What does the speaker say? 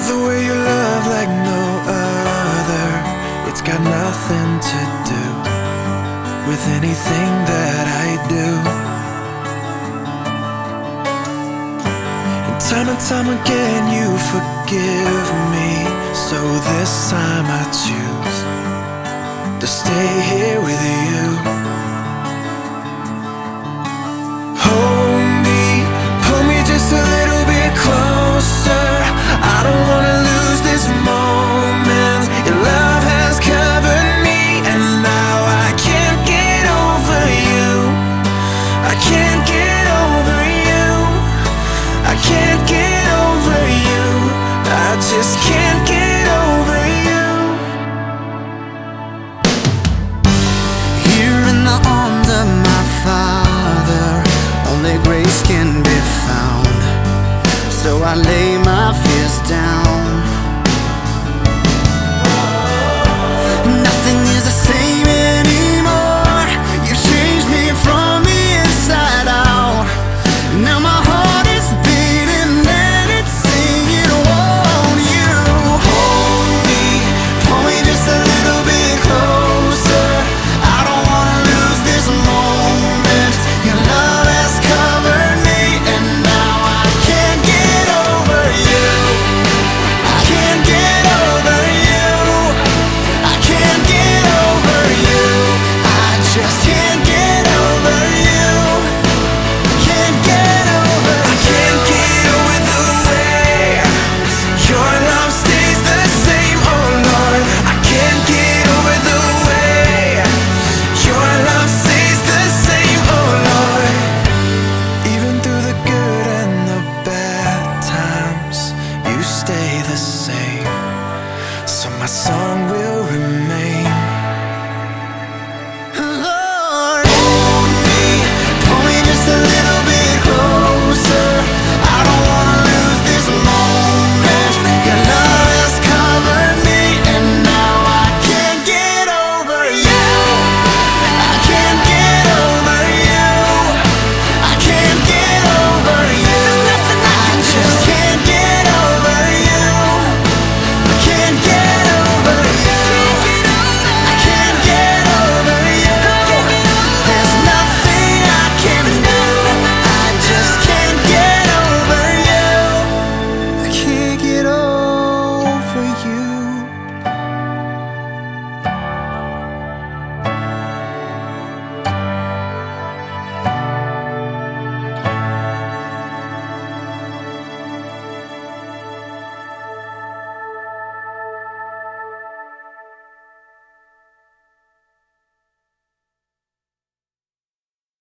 the way you love like no other. It's got nothing to do with anything that I do. And time again you forgive me. So this time I choose to stay here with you. Hold me, pull me just a little bit closer. I don't wanna lose this moment. Your love has covered me, and now I can't get over you. I can't get over you. I can't get over you. I just can't get over you. Here in the arms of my Father, only grace can be found. So I lay my fears down. Nothing is the same anymore. You've changed me from the inside out. Now my heart is beating and it's singing, won't you hold me? Pull me just a little bit closer. I don't wanna lose this moment. Your love has covered me, and now I can't get over you. I can't get over you. I can't get over you. I just can't get over you. Can't get over I can't get over the way your love stays the same, oh Lord. I can't get over the way your love stays the same, oh Lord. Even through the good and the bad times, you stay the same. So my song will